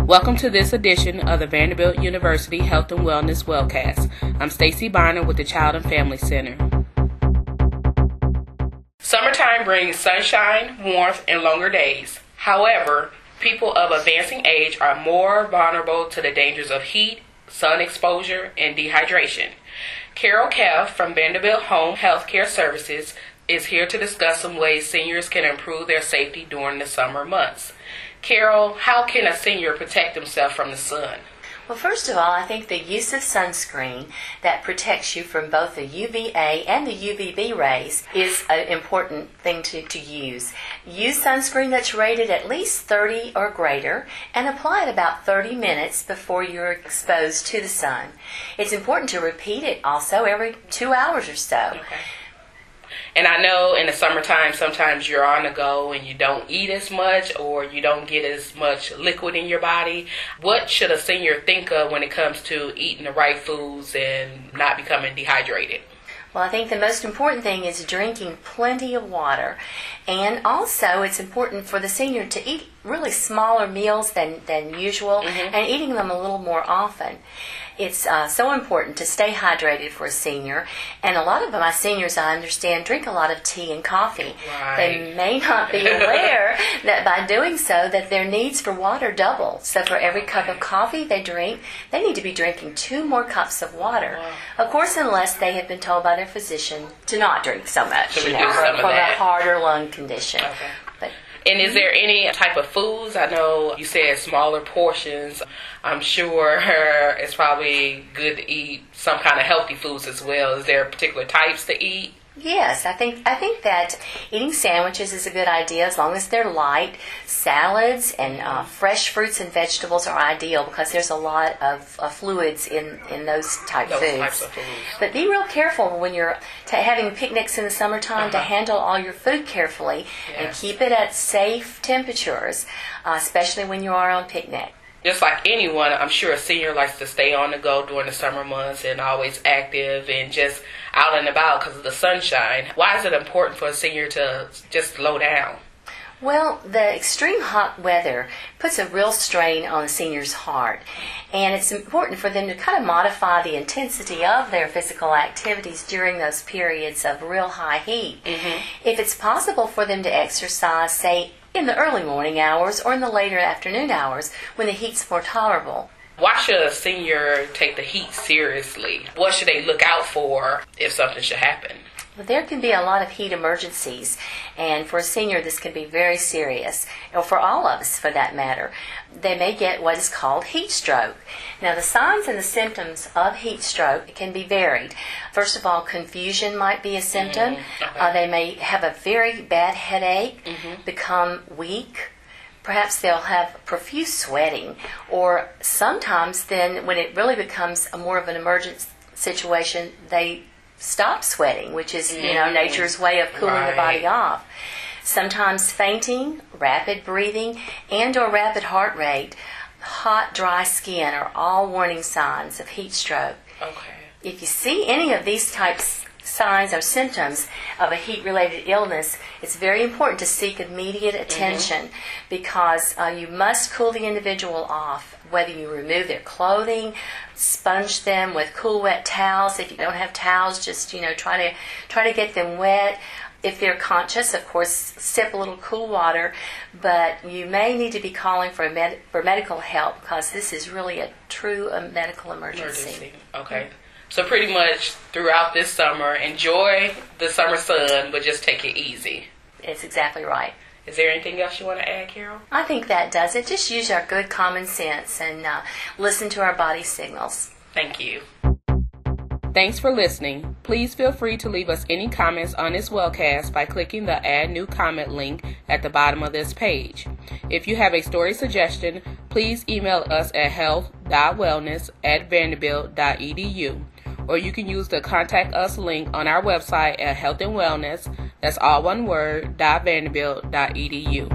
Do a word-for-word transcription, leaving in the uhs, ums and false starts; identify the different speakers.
Speaker 1: Welcome to this edition of the Vanderbilt University Health and Wellness Wellcast. I'm Stacy Bonner with the Child and Family Center. Summertime brings sunshine, warmth, and longer days. However, people of advancing age are more vulnerable to the dangers of heat, sun exposure, and dehydration. Carol Keff from Vanderbilt Home Health Care Services is here to discuss some ways seniors can improve their safety during the summer months. Carol, how can a senior protect himself from the sun?
Speaker 2: Well, first of all, I think the use of sunscreen that protects you from both the U V A and the U V B rays is an important thing to, to use. Use sunscreen that's rated at least thirty or greater and apply it about thirty minutes before you're exposed to the sun. It's important to repeat it also every two hours or so.
Speaker 1: Okay. And I know in the summertime, sometimes you're on the go and you don't eat as much or you don't get as much liquid in your body. What should a senior think of when it comes to eating the right foods and not becoming dehydrated?
Speaker 2: Well, I think the most important thing is drinking plenty of water. And also, it's important for the senior to eat really smaller meals than, than usual mm-hmm. and eating them a little more often. It's uh, so important to stay hydrated for a senior. And a lot of my seniors, I understand, drink a lot of tea and coffee.
Speaker 1: Right.
Speaker 2: They may not be aware that by doing so that their needs for water double. So for every cup of coffee they drink, they need to be drinking two more cups of water.
Speaker 1: Wow.
Speaker 2: Of course, unless they have been told by their physician to not drink so much,
Speaker 1: to
Speaker 2: you
Speaker 1: reduce
Speaker 2: know, for,
Speaker 1: some of
Speaker 2: for
Speaker 1: that.
Speaker 2: a heart or lung condition.
Speaker 1: Okay.
Speaker 2: But,
Speaker 1: and is there any type of foods? I know you said smaller portions. I'm sure it's probably good to eat some kind of healthy foods as well. Is there particular types to eat?
Speaker 2: Yes, I think I think that eating sandwiches is a good idea as long as they're light. Salads and uh, fresh fruits and vegetables are ideal because there's a lot of uh, fluids in, in those type
Speaker 1: those
Speaker 2: foods.
Speaker 1: Types of foods.
Speaker 2: But be real careful when you're t- having picnics in the summertime uh-huh. to handle all your food carefully
Speaker 1: yes.
Speaker 2: and keep it at safe temperatures, uh, especially when you are on picnic.
Speaker 1: Just like anyone, I'm sure a senior likes to stay on the go during the summer months and always active and just out and about because of the sunshine. Why is it important for a senior to just slow down?
Speaker 2: Well, the extreme hot weather puts a real strain on a senior's heart, and it's important for them to kind of modify the intensity of their physical activities during those periods of real high heat.
Speaker 1: Mm-hmm.
Speaker 2: If it's possible for them to exercise, say, in the early morning hours or in the later afternoon hours when the heat's more tolerable.
Speaker 1: Why should a senior take the heat seriously? What should they look out for if something should happen?
Speaker 2: Well, there can be a lot of heat emergencies, and for a senior this can be very serious, or for all of us for that matter. They may get what is called heat stroke. Now, the signs and the symptoms of heat stroke can be varied. First of all, confusion might be a symptom.
Speaker 1: Mm-hmm. Okay.
Speaker 2: Uh, they may have a very bad headache,
Speaker 1: mm-hmm.
Speaker 2: become weak. Perhaps they'll have profuse sweating, or sometimes then when it really becomes a more of an emergent situation, they stop sweating, which is, you know, nature's way of cooling
Speaker 1: right.
Speaker 2: the body off. Sometimes fainting, rapid breathing, and or rapid heart rate, hot, dry skin are all warning signs of heat stroke.
Speaker 1: Okay.
Speaker 2: If you see any of these types signs or symptoms of a heat-related illness, it's very important to seek immediate attention mm-hmm. because uh, you must cool the individual off, whether you remove their clothing, sponge them with cool, wet towels. If you don't have towels, just, you know, try to try to get them wet. If they're conscious, of course, sip a little cool water, but you may need to be calling for, med- for medical help because this is really a true uh, medical emergency.
Speaker 1: emergency. Okay. So pretty much throughout this summer, enjoy the summer sun, but just take it easy.
Speaker 2: It's exactly right.
Speaker 1: Is there anything else you want to add, Carol?
Speaker 2: I think that does it. Just use our good common sense and uh, listen to our body signals.
Speaker 1: Thank you. Thanks for listening. Please feel free to leave us any comments on this wellcast by clicking the Add New Comment link at the bottom of this page. If you have a story suggestion, please email us at health dot wellness at vanderbilt dot e d u. Or you can use the Contact Us link on our website at Health and Wellness, that's all one word, .vanderbilt dot e d u.